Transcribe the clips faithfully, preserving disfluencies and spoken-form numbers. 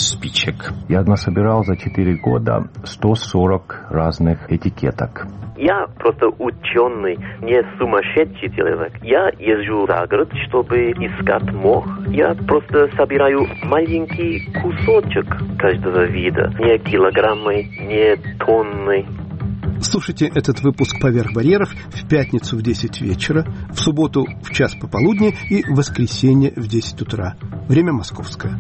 спичек. Я насобирал за четыре года сто сорок разных этикеток. Я просто ученый, не сумасшедший человек. Я езжу за город, чтобы искать мох. Я просто собираю маленький кусочек каждого вида. Не килограммы, не тонны. Слушайте этот выпуск «Поверх барьеров» в пятницу в десять вечера, в субботу в час пополудни и в воскресенье в десять утра. Время московское.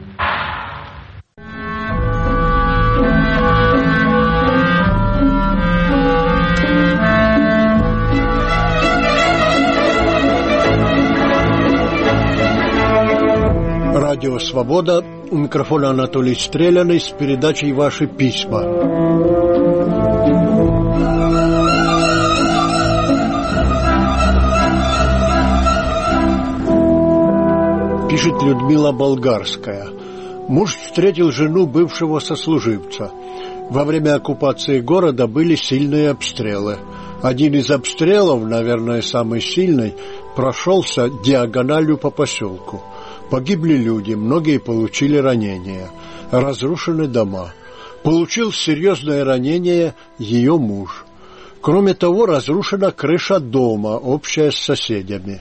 Радио «Свобода». У микрофона Анатолий Стреляный с передачей «Ваши письма». Пишет Людмила Болгарская. Муж встретил жену бывшего сослуживца. Во время оккупации города были сильные обстрелы. Один из обстрелов, наверное, самый сильный, прошелся диагональю по поселку. Погибли люди, многие получили ранения. Разрушены дома. Получил серьезное ранение ее муж. Кроме того, разрушена крыша дома, общая с соседями.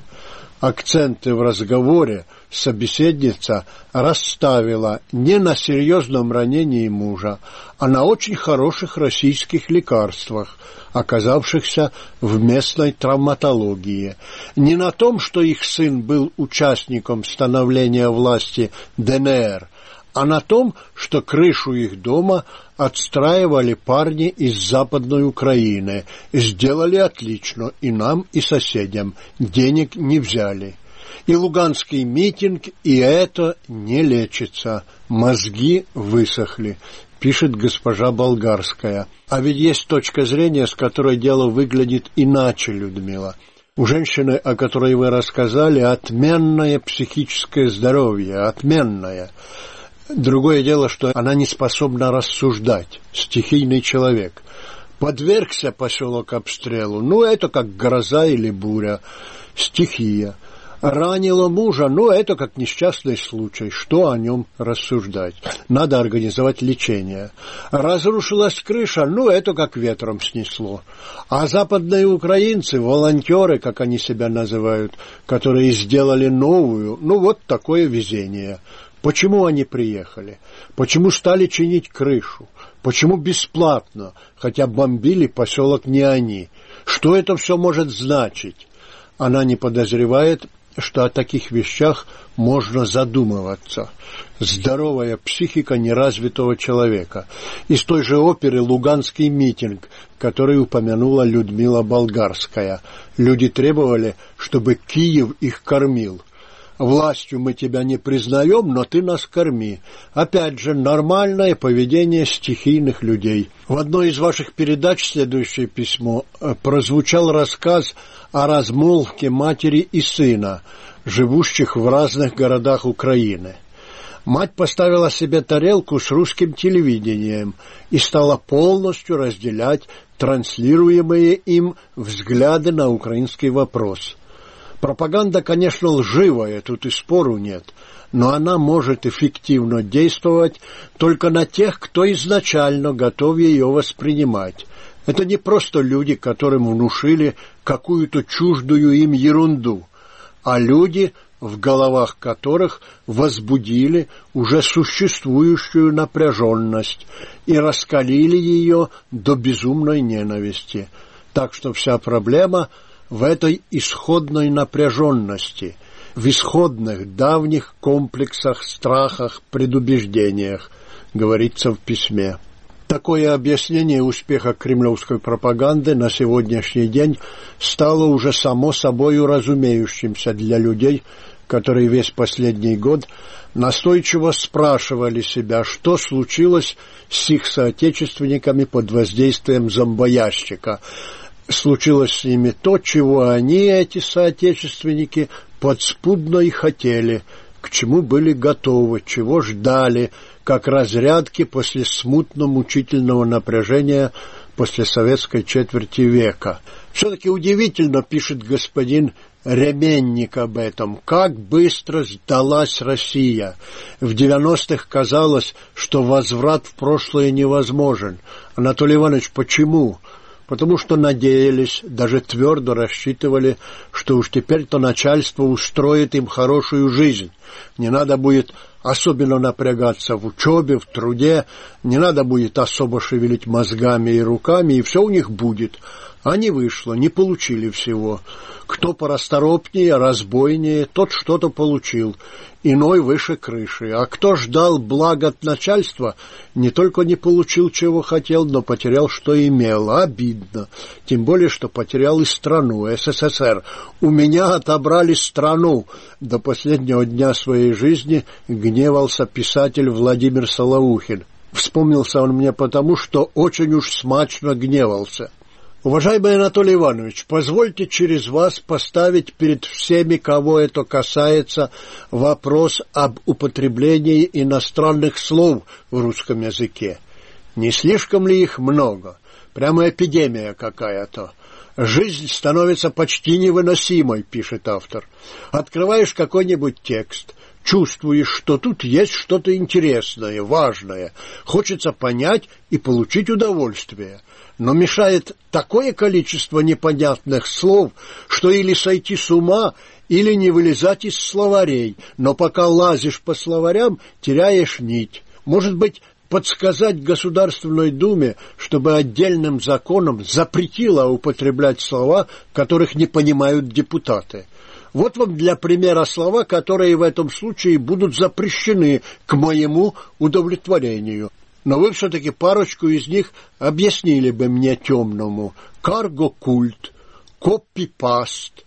Акценты в разговоре собеседница расставила не на серьезном ранении мужа, а на очень хороших российских лекарствах, оказавшихся в местной травматологии. Не на том, что их сын был участником становления власти ДНР, а на том, что крышу их дома отстраивали парни из Западной Украины. Сделали отлично и нам, и соседям. Денег не взяли. И луганский митинг, и это не лечится. Мозги высохли, пишет госпожа Болгарская. А ведь есть точка зрения, с которой дело выглядит иначе, Людмила. У женщины, о которой вы рассказали, отменное психическое здоровье, отменное. Другое дело, что она не способна рассуждать, стихийный человек. Подвергся поселок обстрелу, ну, это как гроза или буря, стихия. Ранило мужа, ну, это как несчастный случай, что о нем рассуждать? Надо организовать лечение. Разрушилась крыша, ну, это как ветром снесло. А западные украинцы, волонтеры, как они себя называют, которые сделали новую, ну, вот такое везение. Почему они приехали? Почему стали чинить крышу? Почему бесплатно, хотя бомбили поселок не они? Что это все может значить? Она не подозревает, что о таких вещах можно задумываться. Здоровая психика неразвитого человека. Из той же оперы «Луганский митинг», который упомянула Людмила Болгарская. Люди требовали, чтобы Киев их кормил. Властью мы тебя не признаем, но ты нас корми. Опять же, нормальное поведение стихийных людей. В одной из ваших передач, следующее письмо, прозвучал рассказ о размолвке матери и сына, живущих в разных городах Украины. Мать поставила себе тарелку с русским телевидением и стала полностью разделять транслируемые им взгляды на украинский вопрос. Пропаганда, конечно, лживая, тут и спору нет, но она может эффективно действовать только на тех, кто изначально готов ее воспринимать. Это не просто люди, которым внушили какую-то чуждую им ерунду, а люди, в головах которых возбудили уже существующую напряженность и раскалили ее до безумной ненависти. Так что вся проблема в этой исходной напряженности, в исходных давних комплексах, страхах, предубеждениях, говорится в письме. Такое объяснение успеха кремлевской пропаганды на сегодняшний день стало уже само собою разумеющимся для людей, которые весь последний год настойчиво спрашивали себя, что случилось с их соотечественниками под воздействием зомбоящика. Случилось с ними то, чего они, эти соотечественники, подспудно и хотели, к чему были готовы, чего ждали, как разрядки после смутно-мучительного напряжения после советской четверти века. Все-таки удивительно, пишет господин Ременник об этом. Как быстро сдалась Россия. В девяностых казалось, что возврат в прошлое невозможен. Анатолий Иванович, почему? Потому что надеялись, даже твердо рассчитывали, что уж теперь-то начальство устроит им хорошую жизнь. Не надо будет особенно напрягаться в учебе, в труде, не надо будет особо шевелить мозгами и руками, и все у них будет. А не вышло, не получили всего. Кто порасторопнее, разбойнее, тот что-то получил, иной выше крыши. А кто ждал благ от начальства, не только не получил, чего хотел, но потерял, что имел. Обидно. Тем более, что потерял и страну, СССР. У меня отобрали страну. До последнего дня своей жизни гневался писатель Владимир Солоухин. Вспомнился он мне потому, что очень уж смачно гневался. Уважаемый Анатолий Иванович, позвольте через вас поставить перед всеми, кого это касается, вопрос об употреблении иностранных слов в русском языке. Не слишком ли их много? Прямо эпидемия какая-то. Жизнь становится почти невыносимой, пишет автор. Открываешь какой-нибудь текст, чувствуешь, что тут есть что-то интересное, важное, хочется понять и получить удовольствие. Но мешает такое количество непонятных слов, что или сойти с ума, или не вылезать из словарей. Но пока лазишь по словарям, теряешь нить. Может быть, подсказать Государственной Думе, чтобы отдельным законом запретила употреблять слова, которых не понимают депутаты. Вот вам для примера слова, которые в этом случае будут запрещены к моему удовлетворению. Но вы все-таки парочку из них объяснили бы мне темному. Карго-культ, копипаст,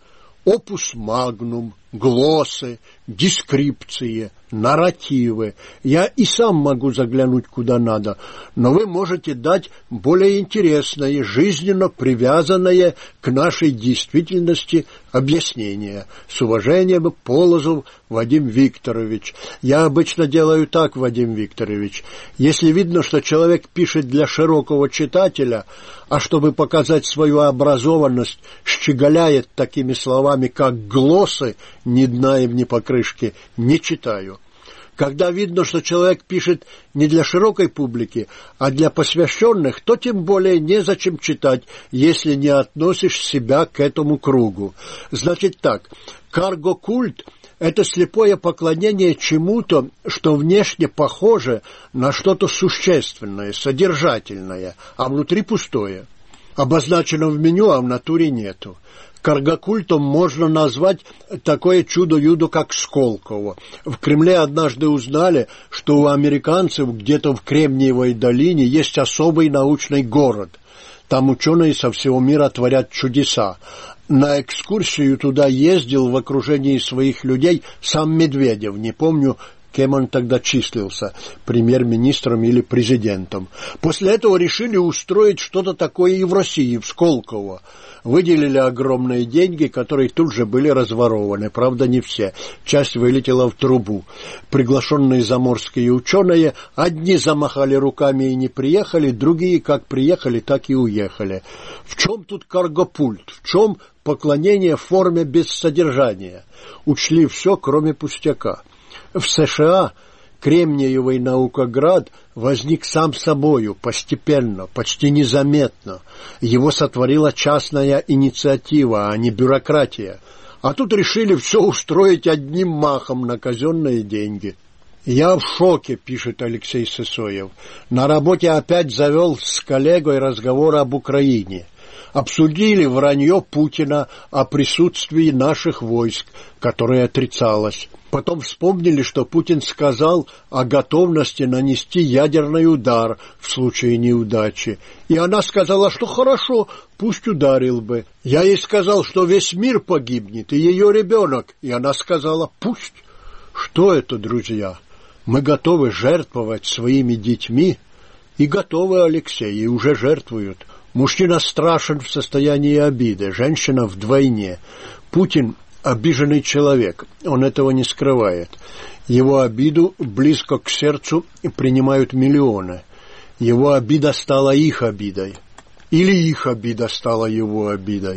опус-магнум, глоссы, дескрипции, нарративы. Я и сам могу заглянуть куда надо, но вы можете дать более интересное, жизненно привязанное к нашей действительности объяснение. С уважением, Полозов Вадим Викторович. Я обычно делаю так, Вадим Викторович. Если видно, что человек пишет для широкого читателя, а чтобы показать свою образованность, щеголяет такими словами, как глоссы, ни дна им, ни покрышки, не читаю. Когда видно, что человек пишет не для широкой публики, а для посвященных, то тем более незачем читать, если не относишь себя к этому кругу. Значит так, карго-культ – это слепое поклонение чему-то, что внешне похоже на что-то существенное, содержательное, а внутри пустое. Обозначено в меню, а в натуре нету. Каргокультом можно назвать такое чудо-юдо, как Сколково. В Кремле однажды узнали, что у американцев где-то в Кремниевой долине есть особый научный город. Там ученые со всего мира творят чудеса. На экскурсию туда ездил в окружении своих людей сам Медведев, не помню, кем он тогда числился, премьер-министром или президентом. После этого решили устроить что-то такое и в России, в Сколково. Выделили огромные деньги, которые тут же были разворованы. Правда, не все. Часть вылетела в трубу. Приглашенные заморские ученые, одни замахали руками и не приехали, другие как приехали, так и уехали. В чем тут каргопульт? В чем поклонение форме без содержания? Учли все, кроме пустяка. В США Кремниевый наукоград возник сам собою, постепенно, почти незаметно. Его сотворила частная инициатива, а не бюрократия. А тут решили все устроить одним махом на казенные деньги. «Я в шоке», — пишет Алексей Сысоев. «На работе опять завел с коллегой разговор об Украине. Обсудили вранье Путина о присутствии наших войск, которое отрицалось. Потом вспомнили, что Путин сказал о готовности нанести ядерный удар в случае неудачи. И она сказала, что хорошо, пусть ударил бы. Я ей сказал, что весь мир погибнет, и ее ребенок. И она сказала, пусть. Что это, друзья? Мы готовы жертвовать своими детьми? И готовы, Алексей, и уже жертвуют. Мужчина страшен в состоянии обиды, женщина вдвойне. Путин обиженный человек, он этого не скрывает. Его обиду близко к сердцу принимают миллионы. Его обида стала их обидой. Или их обида стала его обидой.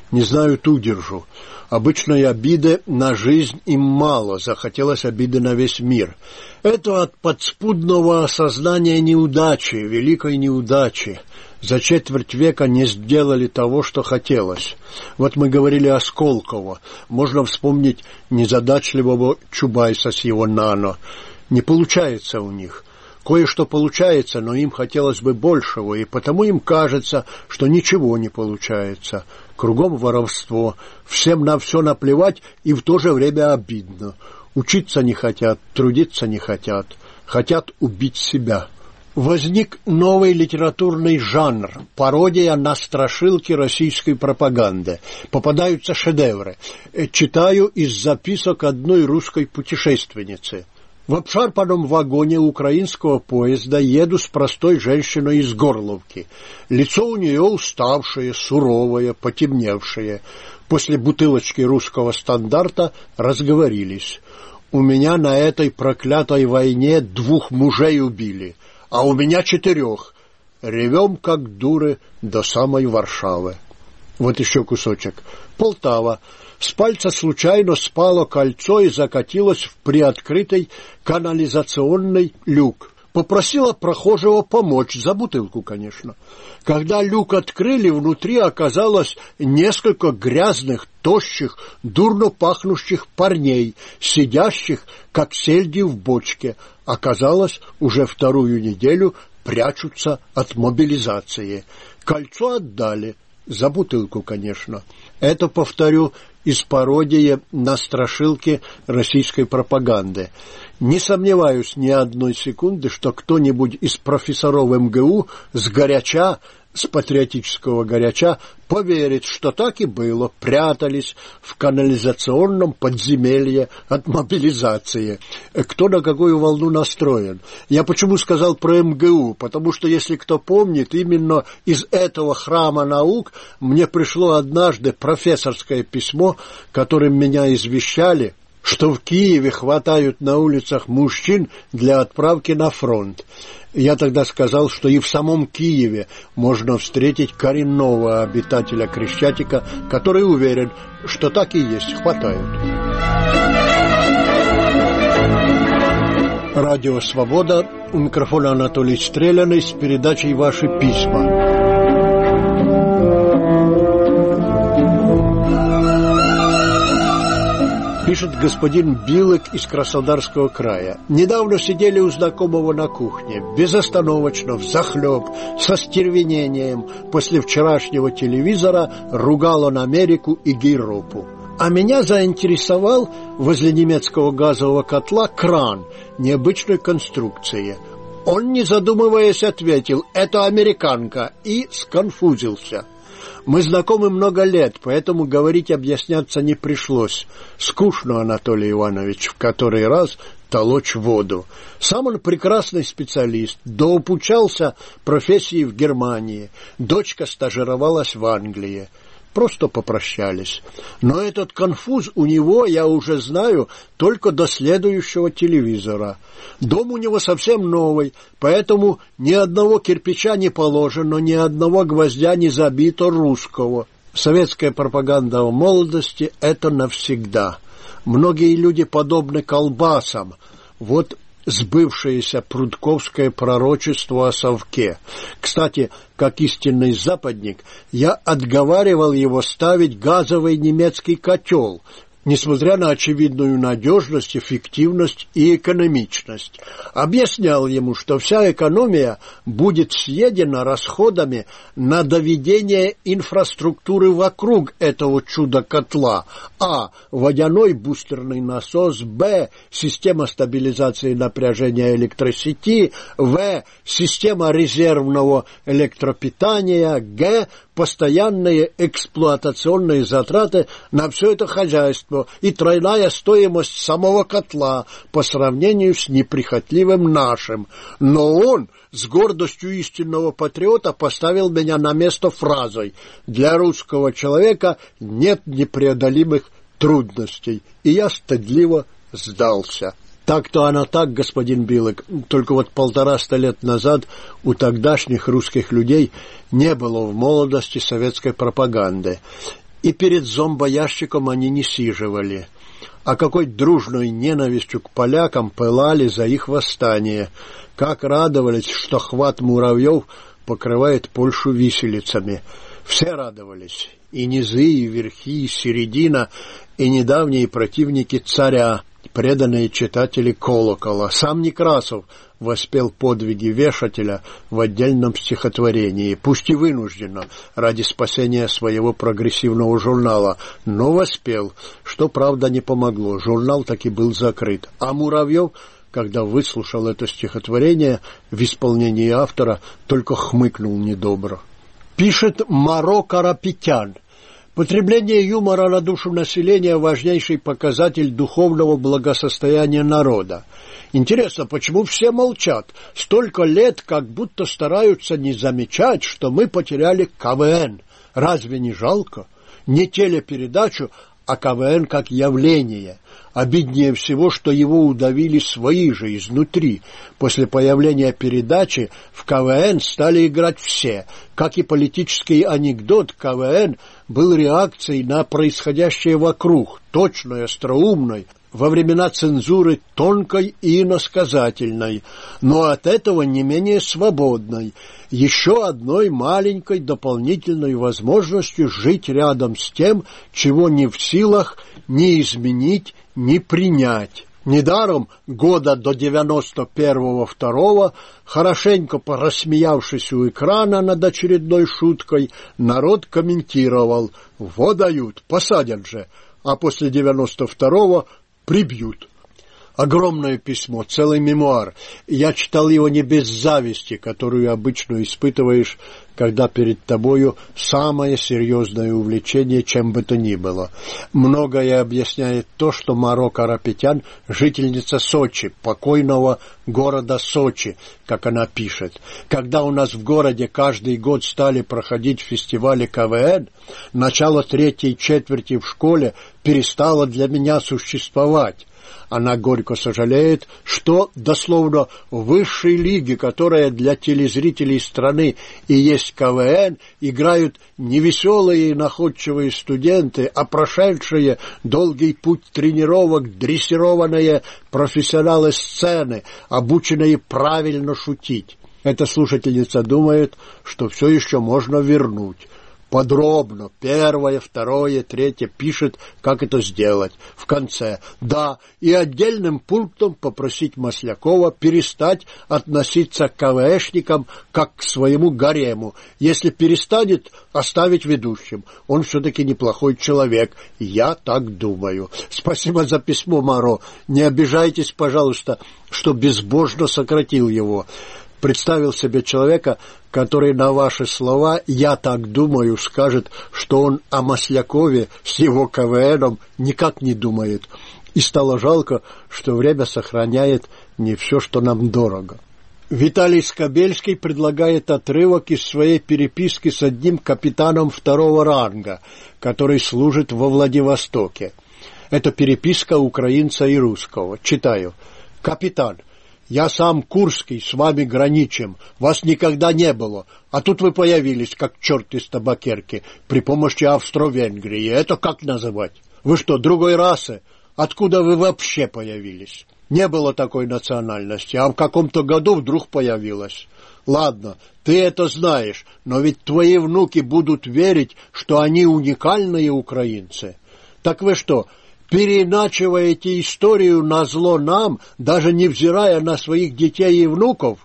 не знают удержу. Обычной обиды на жизнь им мало, захотелось обиды на весь мир. Это от подспудного осознания неудачи, великой неудачи. За четверть века не сделали того, что хотелось. Вот мы говорили о Сколково. Можно вспомнить незадачливого Чубайса с его «Нано». Не получается у них. Кое-что получается, но им хотелось бы большего, и потому им кажется, что ничего не получается. Кругом воровство, всем на все наплевать, и в то же время обидно. Учиться не хотят, трудиться не хотят, хотят убить себя. Возник новый литературный жанр – пародия на страшилки российской пропаганды. Попадаются шедевры. Читаю из записок одной русской путешественницы. В обшарпанном вагоне украинского поезда еду с простой женщиной из Горловки. Лицо у нее уставшее, суровое, потемневшее. После бутылочки русского стандарта разговорились. «У меня на этой проклятой войне двух мужей убили, а у меня четырех. Ревем, как дуры, до самой Варшавы». Вот еще кусочек. Полтава. С пальца случайно спало кольцо и закатилось в приоткрытый канализационный люк. Попросила прохожего помочь, за бутылку, конечно. Когда люк открыли, внутри оказалось несколько грязных, тощих, дурно пахнущих парней, сидящих, как сельди в бочке. Оказалось, уже вторую неделю прячутся от мобилизации. Кольцо отдали, за бутылку, конечно. Это, повторю, из пародии на страшилки российской пропаганды. Не сомневаюсь ни одной секунды, что кто-нибудь из профессоров эм гэ у сгоряча, с патриотического горяча, поверит, что так и было, прятались в канализационном подземелье от мобилизации. Кто на какую волну настроен? Я почему сказал про эм гэ у? Потому что, если кто помнит, именно из этого храма наук мне пришло однажды профессорское письмо, которым меня извещали, что в Киеве хватают на улицах мужчин для отправки на фронт. Я тогда сказал, что и в самом Киеве можно встретить коренного обитателя Крещатика, который уверен, что так и есть, хватают. Радио «Свобода», у микрофона Анатолий Стреляный с передачей «Ваши письма». Пишет господин Билык из Краснодарского края. Недавно сидели у знакомого на кухне, безостановочно, взахлеб, со стервенением. После вчерашнего телевизора ругал он Америку и Гейропу. А меня заинтересовал возле немецкого газового котла кран необычной конструкции. Он, не задумываясь, ответил: «Это американка», и сконфузился. Мы знакомы много лет, поэтому говорить, объясняться не пришлось. Скучно, Анатолий Иванович, в который раз толочь воду. Сам он прекрасный специалист, дообучался профессии в Германии, дочка стажировалась в Англии. Просто попрощались. Но этот конфуз у него, я уже знаю, только до следующего телевизора. Дом у него совсем новый, поэтому ни одного кирпича не положено, ни одного гвоздя не забито русского. Советская пропаганда о молодости – это навсегда. Многие люди подобны колбасам. Вот сбывшееся прудковское пророчество о совке. Кстати, как истинный западник, я отговаривал его ставить газовый немецкий котел, несмотря на очевидную надежность, эффективность и экономичность. Объяснял ему, что вся экономия будет съедена расходами на доведение инфраструктуры вокруг этого чудо-котла. А. Водяной бустерный насос. Б. Система стабилизации напряжения электросети. В. Система резервного электропитания. Г. Постоянные эксплуатационные затраты на все это хозяйство и тройная стоимость самого котла по сравнению с неприхотливым нашим. Но он с гордостью истинного патриота поставил меня на место фразой: «Для русского человека нет непреодолимых трудностей». И я стыдливо сдался. Так-то оно так, господин Билык, только вот полтораста лет назад у тогдашних русских людей не было в молодости советской пропаганды. И перед зомбоящиком они не сиживали, а какой дружной ненавистью к полякам пылали за их восстание, как радовались, что хват муравьев покрывает Польшу виселицами. Все радовались, и низы, и верхи, и середина, и недавние противники царя, преданные читатели «Колокола». Сам Некрасов воспел подвиги вешателя в отдельном стихотворении, пусть и вынужденно, ради спасения своего прогрессивного журнала, но воспел, что, правда, не помогло, журнал таки был закрыт. А Муравьев, когда выслушал это стихотворение в исполнении автора, только хмыкнул недобро. Пишет Маро Карапетян. Потребление юмора на душу населения – важнейший показатель духовного благосостояния народа. Интересно, почему все молчат? Столько лет как будто стараются не замечать, что мы потеряли КВН. Разве не жалко? Не телепередачу, а КВН как явление. Обиднее всего, что его удавили свои же изнутри. После появления передачи в КВН стали играть все. Как и политический анекдот, КВН был реакцией на происходящее вокруг, точной, остроумной, во времена цензуры тонкой и иносказательной, но от этого не менее свободной, еще одной маленькой дополнительной возможностью жить рядом с тем, чего не в силах ни изменить, ни принять. Недаром года до девяносто первого второго, хорошенько порассмеявшись у экрана над очередной шуткой, народ комментировал: «Во дают, посадят же», а после девяносто второго прибьют. Огромное письмо, целый мемуар. Я читал его не без зависти, которую обычно испытываешь, когда перед тобою самое серьезное увлечение, чем бы то ни было. Многое объясняет то, что Маро Карапетян – жительница Сочи, покойного города Сочи, как она пишет. Когда у нас в городе каждый год стали проходить фестивали КВН, начало третьей четверти в школе перестало для меня существовать. Она горько сожалеет, что, дословно, в высшей лиге, которая для телезрителей страны и есть КВН, играют не веселые и находчивые студенты, а прошедшие долгий путь тренировок, дрессированные профессионалы сцены, обученные правильно шутить. Эта слушательница думает, что все еще можно вернуть. Подробно, первое, второе, третье, пишет, как это сделать. В конце, да, и отдельным пунктом попросить Маслякова перестать относиться к КВшникам как к своему гарему. Если перестанет, оставить ведущим. Он все-таки неплохой человек. Я так думаю. Спасибо за письмо, Маро. Не обижайтесь, пожалуйста, что безбожно сократил его. Представил себе человека, который на ваши слова «я так думаю» скажет, что он о Маслякове с его КВНом никак не думает. И стало жалко, что время сохраняет не все, что нам дорого. Виталий Скобельский предлагает отрывок из своей переписки с одним капитаном второго ранга, который служит во Владивостоке. Это переписка украинца и русского. Читаю. «Капитан, я сам Курский, с вами граничим, вас никогда не было, а тут вы появились, как черт из табакерки, при помощи Австро-Венгрии. Это как называть? Вы что, другой расы? Откуда вы вообще появились? Не было такой национальности, а в каком-то году вдруг появилась. Ладно, ты это знаешь, но ведь твои внуки будут верить, что они уникальные украинцы. Так вы что, переиначиваете историю назло нам, даже невзирая на своих детей и внуков?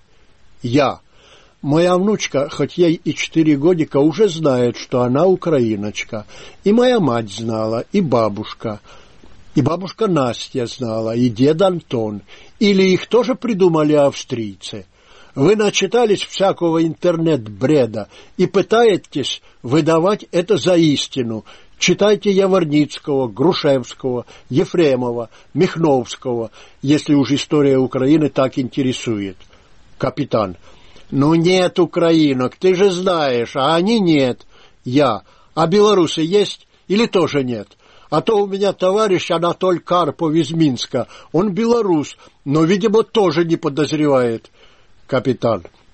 Я. Моя внучка, хоть ей и четыре годика, уже знает, что она украиночка. И моя мать знала, и бабушка. И бабушка Настя знала, и дед Антон. Или их тоже придумали австрийцы? Вы начитались всякого интернет-бреда и пытаетесь выдавать это за истину. Читайте Яворницкого, Грушевского, Ефремова, Михновского, если уж история Украины так интересует. Капитан. Ну нет украинок, ты же знаешь, а они нет. Я. А белорусы есть или тоже нет? А то у меня товарищ Анатоль Карпов из Минска. Он белорус, но, видимо, тоже не подозревает. Капитан.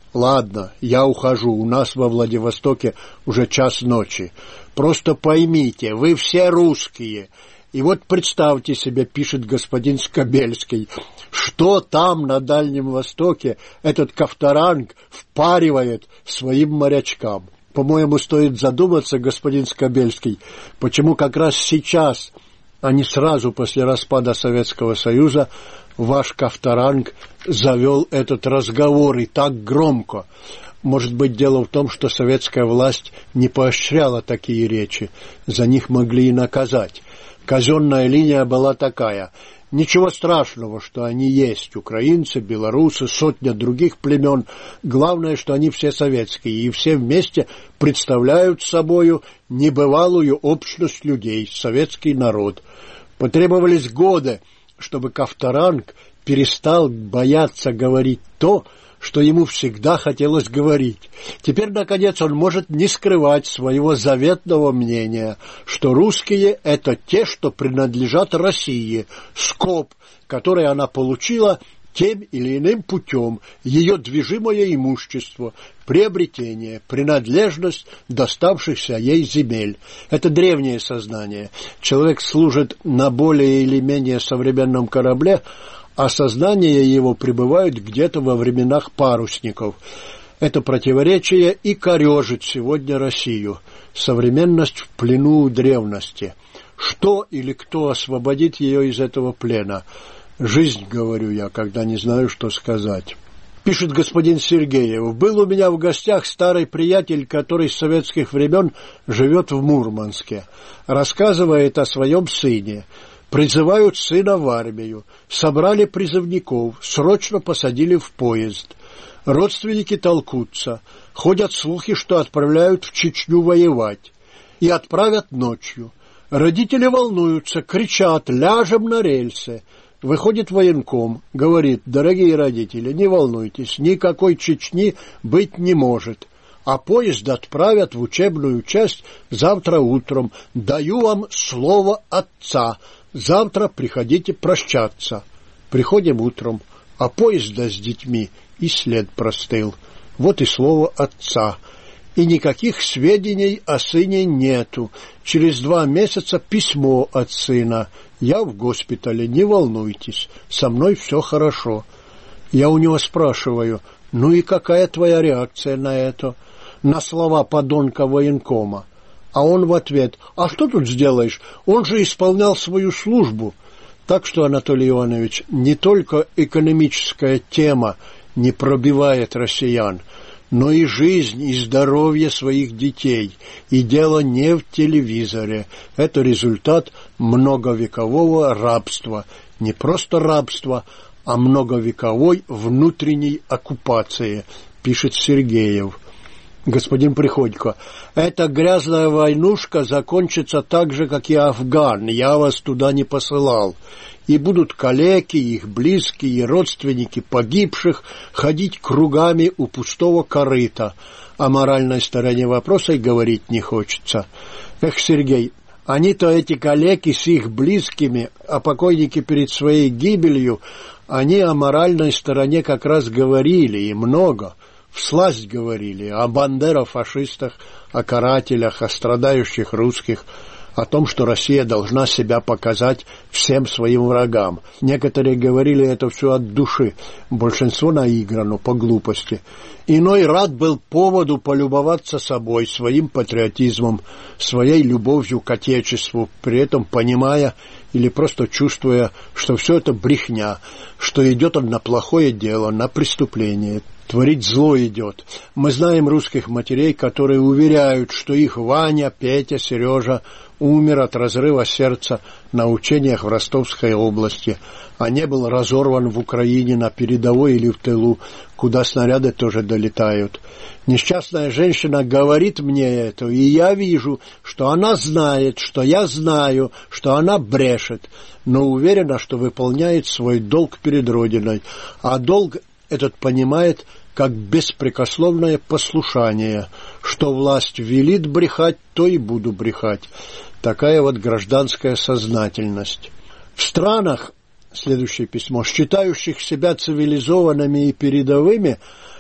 Ладно, я ухожу, у нас во Владивостоке уже час ночи. Просто поймите, вы все русские. И вот представьте себе, пишет господин Скобельский, что там на Дальнем Востоке этот Ковторанг впаривает своим морячкам. По-моему, стоит задуматься, господин Скобельский, почему как раз сейчас, а не сразу после распада Советского Союза, ваш Ковторанг завел этот разговор и так громко. Может быть, дело в том, что советская власть не поощряла такие речи, за них могли и наказать. Казенная линия была такая: ничего страшного, что они есть, украинцы, белорусы, сотня других племен, главное, что они все советские, и все вместе представляют собою небывалую общность людей, советский народ. Потребовались годы, чтобы Ковторанг перестал бояться говорить то, что ему всегда хотелось говорить. Теперь, наконец, он может не скрывать своего заветного мнения, что русские — это те, что принадлежат России, скоб, который она получила тем или иным путем, ее движимое имущество, приобретение, принадлежность доставшихся ей земель. Это древнее сознание. Человек служит на более или менее современном корабле, а сознание его пребывает где-то во временах парусников. Это противоречие и корежит сегодня Россию. Современность в плену у древности. Что или кто освободит ее из этого плена? Жизнь, говорю я, когда не знаю, что сказать. Пишет господин Сергеев: был у меня в гостях старый приятель, который с советских времен живет в Мурманске. Рассказывает о своем сыне. Призывают сына в армию, собрали призывников, срочно посадили в поезд. Родственники толкутся, ходят слухи, что отправляют в Чечню воевать. И отправят ночью. Родители волнуются, кричат: ляжем на рельсы. Выходит военком, говорит: дорогие родители, не волнуйтесь, никакой Чечни быть не может. А поезд отправят в учебную часть завтра утром. Даю вам слово отца. Завтра приходите прощаться. Приходим утром, а поезда с детьми и след простыл. Вот и слово отца. И никаких сведений о сыне нету. Через два месяца письмо от сына. Я в госпитале, не волнуйтесь, со мной все хорошо. Я у него спрашиваю: ну и какая твоя реакция на это? На слова подонка военкома. А он в ответ: а что тут сделаешь? Он же исполнял свою службу. Так что, Анатолий Иванович, не только экономическая тема не пробивает россиян, но и жизнь, и здоровье своих детей. И дело не в телевизоре. Это результат многовекового рабства. Не просто рабства, а многовековой внутренней оккупации, пишет Сергеев. Господин Приходько: эта грязная войнушка закончится так же, как и Афган. Я вас туда не посылал. И будут калеки, их близкие и родственники погибших ходить кругами у пустого корыта. О моральной стороне вопроса и говорить не хочется. Эх, Сергей, они-то, эти калеки с их близкими, а покойники перед своей гибелью, они о моральной стороне как раз говорили, и много. Всласть говорили о бандеро-фашистах, о карателях, о страдающих русских, о том, что Россия должна себя показать всем своим врагам. Некоторые говорили это все от души, большинство наиграно, по глупости. Иной рад был поводу полюбоваться собой, своим патриотизмом, своей любовью к Отечеству, при этом понимая или просто чувствуя, что все это брехня, что идет он на плохое дело, на преступление. Творить зло идет. Мы знаем русских матерей, которые уверяют, что их Ваня, Петя, Сережа умер от разрыва сердца на учениях в Ростовской области, а не был разорван в Украине на передовой или в тылу, куда снаряды тоже долетают. Несчастная женщина говорит мне это, и я вижу, что она знает, что я знаю, что она брешет, но уверена, что выполняет свой долг перед Родиной, а долг этот понимает как беспрекословное послушание. Что власть велит брехать, то и буду брехать. Такая вот гражданская сознательность. В странах, следующее письмо, считающих себя цивилизованными и передовыми,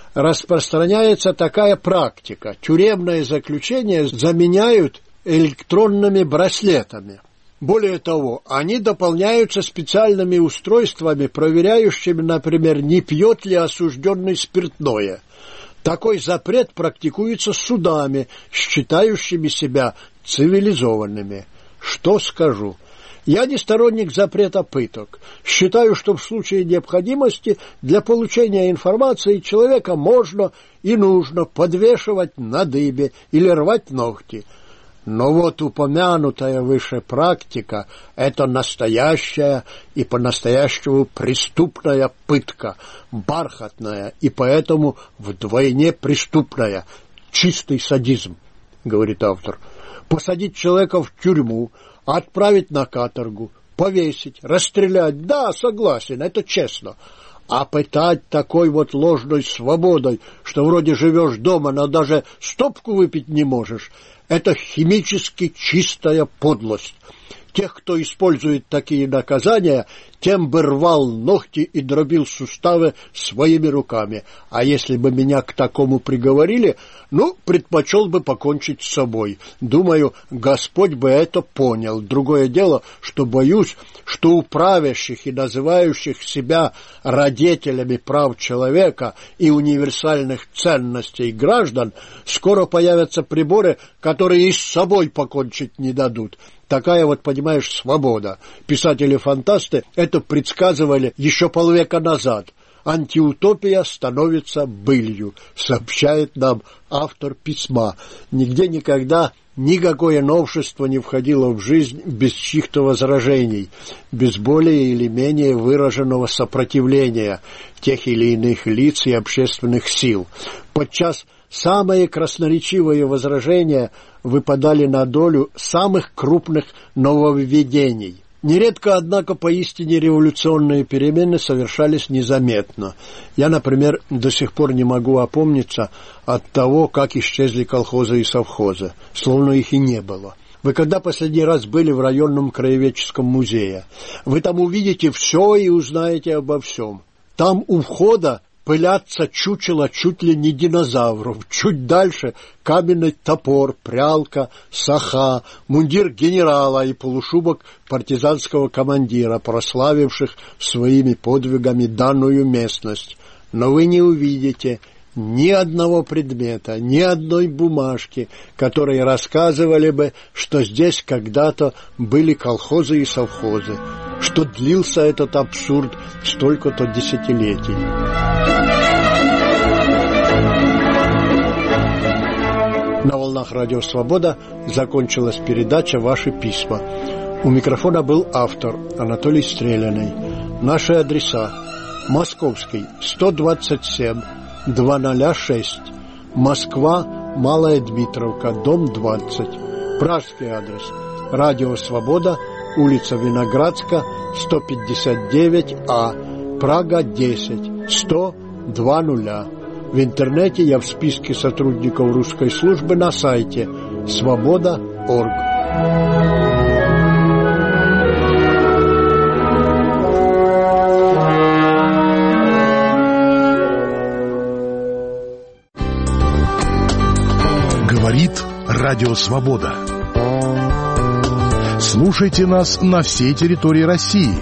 распространяется такая практика. Тюремное заключение заменяют электронными браслетами. Более того, они дополняются специальными устройствами, проверяющими, например, не пьет ли осужденный спиртное. Такой запрет практикуется судами, считающими себя цивилизованными. Что скажу? Я не сторонник запрета пыток. Считаю, что в случае необходимости для получения информации человека можно и нужно подвешивать на дыбе или рвать ногти. Но вот упомянутая выше практика – это настоящая и по-настоящему преступная пытка, бархатная и поэтому вдвойне преступная, чистый садизм, говорит автор. Посадить человека в тюрьму, отправить на каторгу, повесить, расстрелять – да, согласен, это честно. А пытать такой вот ложной свободой, что вроде живешь дома, но даже стопку выпить не можешь – это химически чистая подлость. Тех, кто использует такие наказания, тем бы рвал ногти и дробил суставы своими руками. А если бы меня к такому приговорили, ну, предпочел бы покончить с собой. Думаю, Господь бы это понял. Другое дело, что боюсь, что у правящих и называющих себя радетелями прав человека и универсальных ценностей граждан скоро появятся приборы, которые и с собой покончить не дадут. Такая вот, понимаешь, свобода. Писатели-фантасты это предсказывали еще полвека назад. Антиутопия становится былью, сообщает нам автор письма. Нигде никогда никакое новшество не входило в жизнь без чьих-то возражений, без более или менее выраженного сопротивления тех или иных лиц и общественных сил. Подчас самые красноречивые возражения выпадали на долю самых крупных нововведений. Нередко, однако, поистине революционные перемены совершались незаметно. Я, например, до сих пор не могу опомниться от того, как исчезли колхозы и совхозы, словно их и не было. Вы когда последний раз были в районном краеведческом музее? Вы там увидите все и узнаете обо всем. Там у входа пылятся чучела чуть ли не динозавров. Чуть дальше каменный топор, прялка, саха, мундир генерала и полушубок партизанского командира, прославивших своими подвигами данную местность. Но вы не увидите ни одного предмета, ни одной бумажки, которые рассказывали бы, что здесь когда-то были колхозы и совхозы, что длился этот абсурд столько-то десятилетий. На волнах Радио Свобода закончилась передача «Ваши письма». У микрофона был автор Анатолий Стреляный. Наши адреса: Московский, сто двадцать семь, двести шесть, Москва, Малая Дмитровка, дом двадцать. Пражский адрес: Радио Свобода, улица Виноградска, сто пятьдесят девять А, Прага, десять, сто, два нуля. В интернете я в списке сотрудников русской службы на сайте свобода точка орг. Говорит Радио Свобода. Слушайте нас на всей территории России.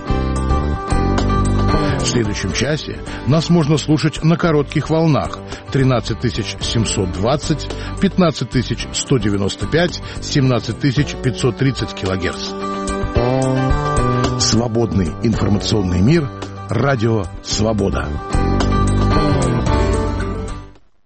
В следующем часе нас можно слушать на коротких волнах тринадцать тысяч семьсот двадцать, пятнадцать тысяч сто девяносто пять, семнадцать тысяч пятьсот тридцать килогерц. Свободный информационный мир. Радио Свобода.